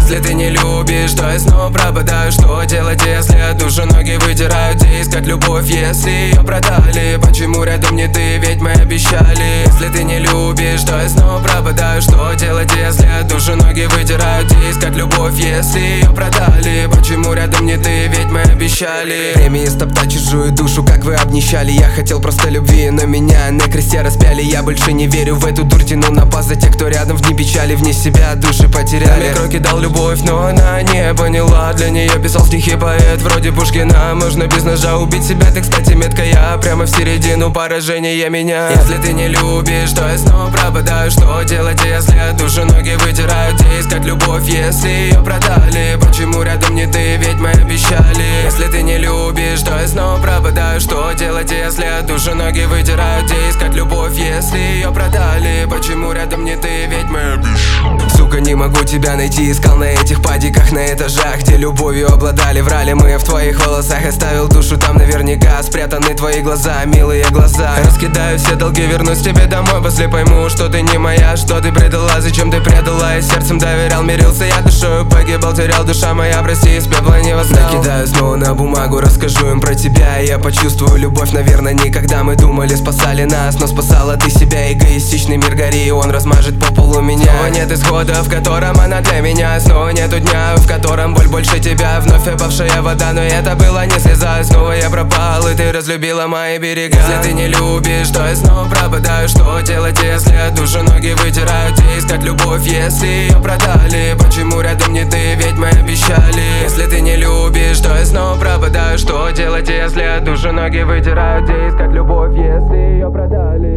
Если ты не любишь, то я снова пропадаю. Что делать, если от души ноги выдирают? Где искать любовь, если ее продали? Почему рядом не ты, ведь мы обещали? Если ты не любишь, то я снова пропадаю. Что делать, если от души ноги выдирают? Где искать любовь, если ее продали? Почему рядом не ты, ведь мы обещали? Время истоптать чужую душу, как вы обнищали. Я хотел просто любви, но меня на кресте распяли. Я больше не верю в эту дурь, тяну на паз за тех, кто рядом. Вне печали, вне себя души потеряли. Кроки дал любовь, но она не поняла. Для нее писал стихи поэт вроде Пушкина. Можно без ножа убить себя, ты, кстати, метко. Я прямо в середину поражения меня. Если ты не любишь, то я снова пропадаю. Что делать, если от души ноги выдирают? Где искать любовь, если ее продали? Почему рядом не ты, ведь мы обещали? Если ты не любишь, то я снова пропадаю. Что делать, если от души ноги выдирают? Где искать любовь, если ее продали? Почему рядом не ты, ведь мы обещали? Сука, не могу тебя найти, искал на этих падиках, на этажах, где любовью обладали, врали мы в твоих волосах. Оставил душу там наверняка, спрятаны твои глаза, милые глаза. Раскидаю все долги, вернусь тебе домой, после пойму, что ты не моя, что ты предала, зачем ты предала. Я сердцем доверял, мирился я душою, погибал, терял, душа моя, прости, из пепла не восстал. Накидаю снова на бумагу, расскажу им про тебя, и я почувствую любовь, наверное, никогда. Мы думали, спасали нас, но спасала ты себя. Эгоистичный мир гори, он размажет по полу меня. Снова нет исхода, в котором она для меня. Снова нету дня, в котором боль больше тебя. Вновь опавшая вода, но это было не слеза. Снова я пропал, и ты разлюбила мои берега. Если ты не любишь, то я снова пропадаю. Что делать, если от души ноги выдирают? Где искать любовь, если ее продали? Почему рядом не ты, ведь мы обещали? Если ты не любишь, то я снова пропадаю. Что делать, если от души ноги выдирают? Где искать любовь, если ее продали?